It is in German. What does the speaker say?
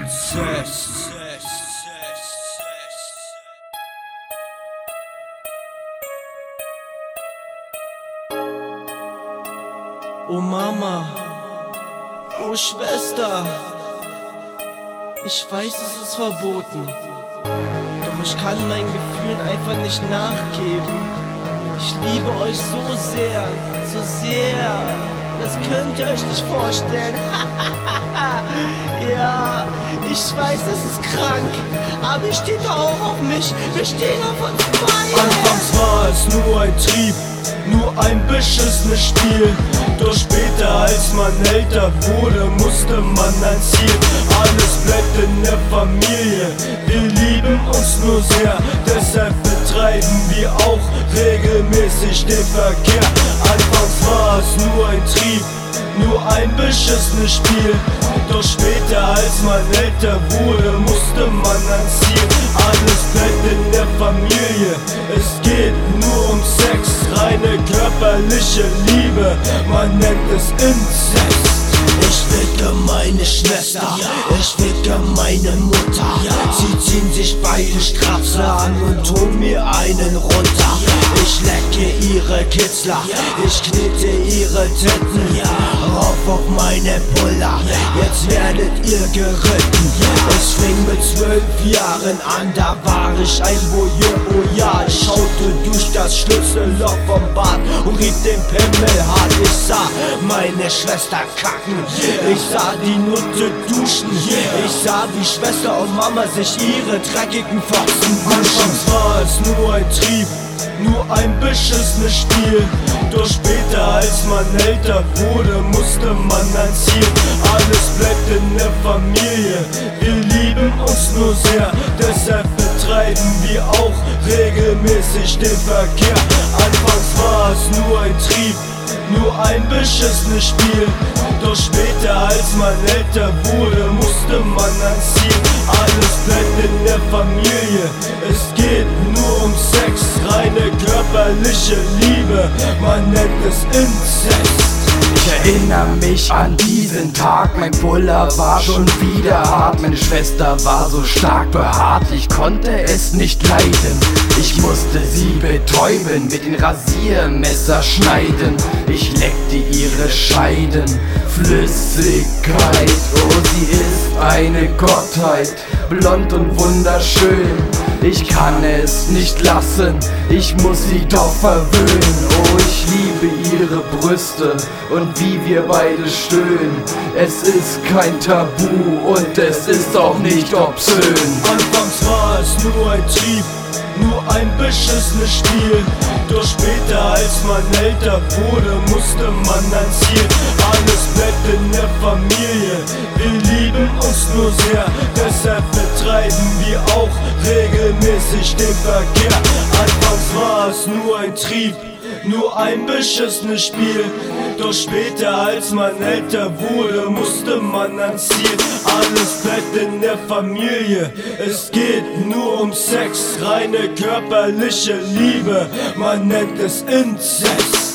Inzest. Oh Mama, oh Schwester, ich weiß, es ist verboten, doch ich kann meinen Gefühlen einfach nicht nachgeben. Ich liebe euch so sehr, das könnt ihr euch nicht vorstellen. Ja, ich weiß, es ist krank, aber ihr steht auch auf mich, wir stehen auf uns beide. Anfangs war es nur ein Trieb, nur ein beschissenes Spiel. Doch später, als man älter wurde, musste man ein Ziel. Alles bleibt in der Familie, wir lieben uns nur sehr. Deshalb betreiben wir auch regelmäßig den Verkehr. Anfangs war es nur ein Trieb, nur ein beschissenes Spiel. Doch später, als man älter wurde, musste man ein Ziel. Alles bleibt in der Familie, es geht nur um Sex. Reine körperliche Liebe, man nennt es Inzest. Ich ficke meine Schwester, ich ficke meine Mutter. Sie ziehen sich beide Strapse an und tun mir einen runter. Ich lecke ihre Kitzler, ich knete ihre Titten. Rauf auf meine Puller, jetzt werdet ihr geritten. Es fing mit 12 Jahren an, da war ich ein Voyeur, oh ja. Ich schaute durch das Schlüsselloch vom Bad und rieb den Pimmel hart. Ich sah meine Schwester kacken, ich sah die Nutte duschen. Ich sah, wie Schwester und Mama sich ihre dreckigen Fotzen waschen. Anfangs war es nur ein Trieb, nur ein beschissenes Spiel. Doch später, als man älter wurde, musste man ein Ziel. Alles bleibt in der Familie, wir lieben uns nur sehr. Deshalb betreiben wir auch regelmäßig den Verkehr. Anfangs war es nur ein Trieb, nur ein beschissenes Spiel. Doch später, als man älter wurde, musste man ein Ziel. Alles bleibt in der Familie, es geht nur um Sex. Reine körperliche Liebe, man nennt es Inzest. Ich erinnere mich an diesen Tag, mein Puller war schon wieder hart. Meine Schwester war so stark behaart, ich konnte es nicht leiden. Ich musste sie betäuben, mit den Rasiermesser schneiden. Ich leckte ihre Scheiden, Flüssigkeit. Oh, sie ist eine Gottheit, blond und wunderschön. Ich kann es nicht lassen, ich muss sie doch verwöhnen. Oh, ich liebe ihre Brüste und wie wir beide stöhnen. Es ist kein Tabu und es ist auch nicht obszön. Anfangs war es nur ein Trieb, nur ein beschissenes Spiel. Doch später, als man älter wurde, musste man ein Ziel. Alles bleibt in der Familie, wir lieben uns nur sehr. Deshalb betreiben wir auch regelmäßig den Verkehr. Anfangs war es nur ein Trieb, nur ein beschissenes Spiel. Doch später, als man älter wurde, musste man ein Ziel. Alles bleibt in der Familie, es geht nur um Sex. Reine körperliche Liebe, man nennt es Inzest.